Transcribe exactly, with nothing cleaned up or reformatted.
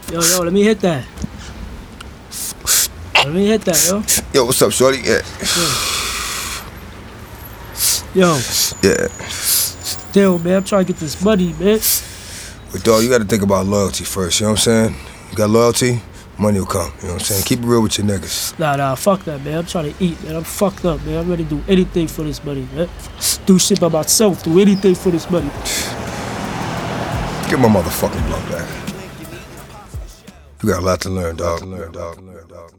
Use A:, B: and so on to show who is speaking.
A: Yo, yo, let me hit that. Let me hit that, yo.
B: Yo, what's up, shorty? Yeah.
A: Yo.
B: Yeah.
A: Damn, man, I'm trying to get this money, man.
B: But dog, you gotta think about loyalty first, you know what I'm saying? You got loyalty, money will come, you know what I'm saying? Keep it real with your niggas.
A: Nah, nah, fuck that, man. I'm trying to eat, man. I'm fucked up, man. I'm ready to do anything for this money, man. Do shit by myself, do anything for this money.
B: Get my motherfucking blunt back. You got a lot to learn, dog. To learn, dog. To learn, dog.